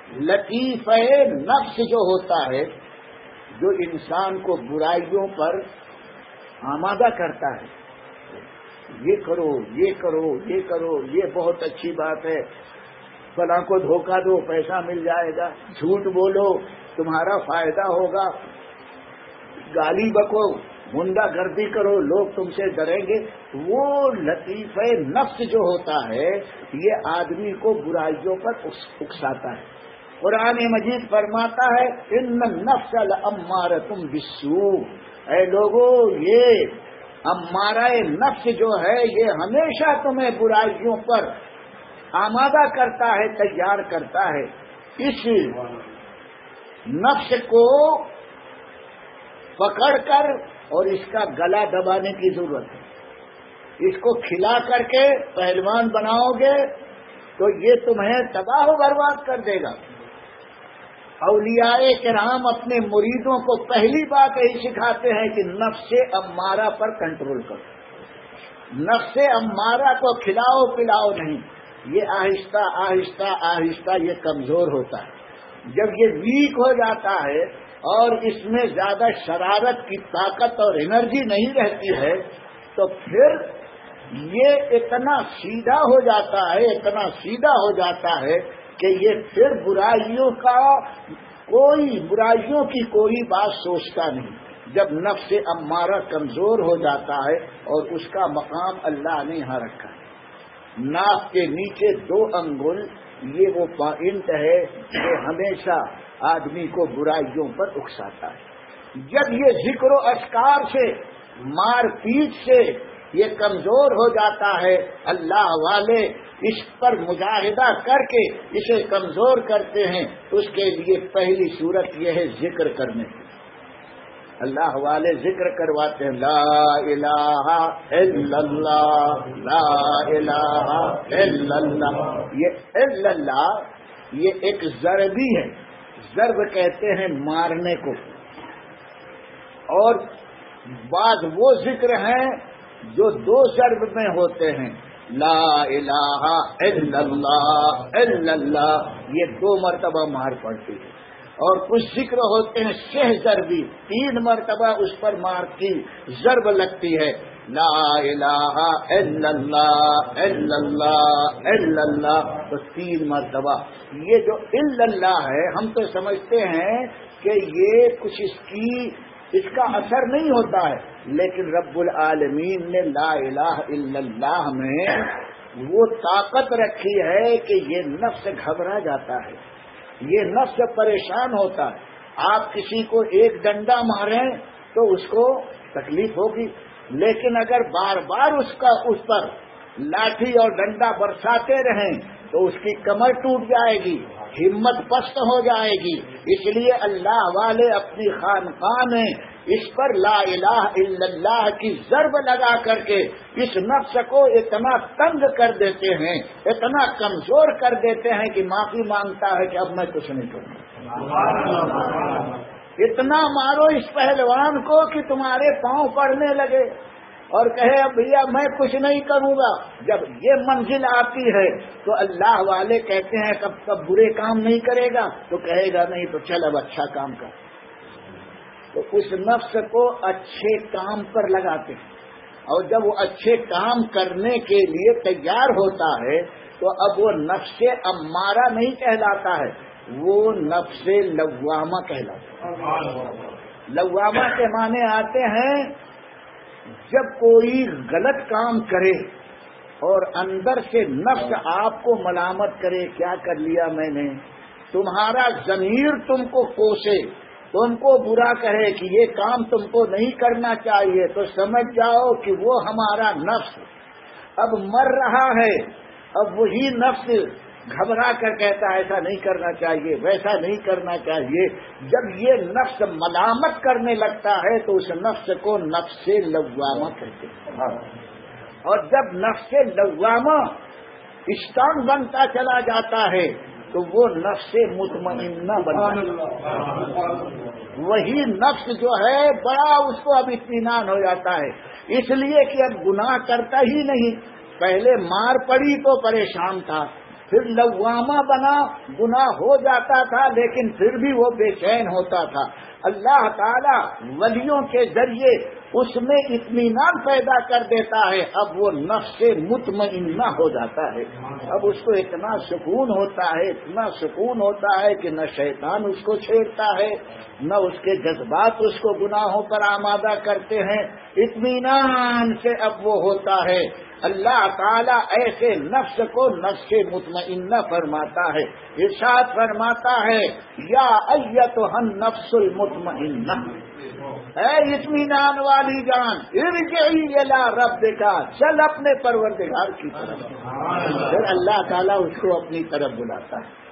لطیف نفس جو ہوتا ہے، جو انسان کو برائیوں پر آمادہ کرتا ہے، یہ کرو یہ کرو یہ کرو، یہ بہت اچھی بات ہے، فلاں کو دھوکہ دو پیسہ مل جائے گا، جھوٹ بولو تمہارا فائدہ ہوگا، گالی بکو، غنڈہ گردی کرو لوگ تم سے ڈریں گے. وہ لطیف نفس جو ہوتا ہے یہ آدمی کو برائیوں پر اکساتا ہے. قرآن مجید فرماتا ہے ان النفس لامارۃ بالسوء، اے لوگو یہ امارہ نفس جو ہے یہ ہمیشہ تمہیں برائیوں پر آمادہ کرتا ہے، تیار کرتا ہے. اس نفس کو پکڑ کر اور اس کا گلا دبانے کی ضرورت ہے. اس کو کھلا کر کے پہلوان بناؤ گے تو یہ تمہیں تباہ و برباد کر دے گا. اولیاء کرام اپنے مریدوں کو پہلی بات یہی سکھاتے ہیں کہ نفس امارہ پر کنٹرول کرو. نفس امارہ کو کھلاؤ پلاؤ نہیں، یہ آہستہ آہستہ آہستہ یہ کمزور ہوتا ہے. جب یہ ویک ہو جاتا ہے اور اس میں زیادہ شرارت کی طاقت اور انرجی نہیں رہتی ہے تو پھر یہ اتنا سیدھا ہو جاتا ہے، اتنا سیدھا ہو جاتا ہے کہ یہ پھر برائیوں کی کوئی بات سوچتا نہیں. جب نفس امارہ کمزور ہو جاتا ہے اور اس کا مقام اللہ نے یہاں رکھا ہے. ناک کے نیچے 2 انگل یہ وہ پوائنٹ ہے کہ ہمیشہ آدمی کو برائیوں پر اکساتا ہے. جب یہ ذکر و اذکار سے، مار پیٹ سے یہ کمزور ہو جاتا ہے، اللہ والے اس پر مجاہدہ کر کے اسے کمزور کرتے ہیں. اس کے لیے پہلی صورت یہ ہے ذکر کرنے کی. اللہ والے ذکر کرواتے ہیں لا الہ الا اللہ لا الہ الا اللہ. یہ الا اللہ یہ ایک ضربی ہے. ضرب کہتے ہیں مارنے کو. اور بعض وہ ذکر ہیں جو 2 ضرب میں ہوتے ہیں. لا الہ الا اللہ الا اللہ یہ 2 مرتبہ مار پڑتی ہے. اور کچھ ذکر ہوتے ہیں 6 ضربی، 3 مرتبہ اس پر مار کی ضرب لگتی ہے. لا الہ الا اللہ الا اللہ الا اللہ تو 3 مرتبہ. یہ جو الا اللہ ہے ہم تو سمجھتے ہیں کہ یہ کچھ اس کا اثر نہیں ہوتا ہے، لیکن رب العالمین نے لا الہ الا اللہ میں وہ طاقت رکھی ہے کہ یہ نفس گھبرا جاتا ہے، یہ نفس پریشان ہوتا ہے. آپ کسی کو ایک ڈنڈا ماریں تو اس کو تکلیف ہوگی، لیکن اگر بار بار اس پر لاٹھی اور ڈنڈا برساتے رہیں تو اس کی کمر ٹوٹ جائے گی، ہمت پست ہو جائے گی. اس لیے اللہ والے اپنی خانقاہ میں اس پر لا الہ الا اللہ کی ضرب لگا کر کے اس نفس کو اتنا تنگ کر دیتے ہیں، اتنا کمزور کر دیتے ہیں کہ معافی مانگتا ہے کہ اب میں کچھ نہیں کروں. اتنا مارو اس پہلوان کو کہ تمہارے پاؤں پڑنے لگے اور کہے اب بھیا میں کچھ نہیں کروں گا. جب یہ منزل آتی ہے تو اللہ والے کہتے ہیں کب برے کام نہیں کرے گا تو کہے گا نہیں تو چل اب اچھا کام کر. تو اس نفس کو اچھے کام پر لگاتے ہیں، اور جب وہ اچھے کام کرنے کے لیے تیار ہوتا ہے تو اب وہ نفس امارہ نہیں کہلاتا ہے، وہ نفس لوامہ کہلاتا ہے. لوامہ کے معنی آتے ہیں جب کوئی غلط کام کرے اور اندر سے نفس آپ کو ملامت کرے کیا کر لیا میں نے، تمہارا ضمیر تم کو کوسے، تم کو برا کہے کہ یہ کام تم کو نہیں کرنا چاہیے، تو سمجھ جاؤ کہ وہ ہمارا نفس اب مر رہا ہے. اب وہی نفس گھبرا کر کہتا ہے ایسا نہیں کرنا چاہیے ویسا نہیں کرنا چاہیے. جب یہ نفس ملامت کرنے لگتا ہے تو اس نفس کو نفس لوامہ کہتے ہیں. اور جب نفس لوامہ اسٹرانگ بنتا چلا جاتا ہے تو وہ نفس مطمئنہ بنتا ہے. وہی نفس جو ہے بڑا اس کو اب اطمینان ہو جاتا ہے، اس لیے کہ اب گناہ کرتا ہی نہیں. پہلے مار پڑی تو پریشان تھا، پھر لوامہ بنا، گناہ ہو جاتا تھا لیکن پھر بھی وہ بے چین ہوتا تھا۔ اللہ تعالی ولیوں کے ذریعے اس میں اطمینان پیدا کر دیتا ہے، اب وہ نفس مطمئنہ ہو جاتا ہے، اب اس کو اتنا سکون ہوتا ہے، اتنا سکون ہوتا ہے کہ نہ شیطان اس کو چھیڑتا ہے، نہ اس کے جذبات اس کو گناہوں پر آمادہ کرتے ہیں، اطمینان سے اب وہ ہوتا ہے۔ اللہ تعالیٰ ایسے نفس کو نفس مطمئنہ فرماتا ہے، ارشاد فرماتا ہے یا ایتھا النفس المطمئنہ، اے اطمینان والی جان، ارجعی الی ربک، چل اپنے پروردگار کی طرف۔ پھر اللہ تعالیٰ اس کو اپنی طرف بلاتا ہے۔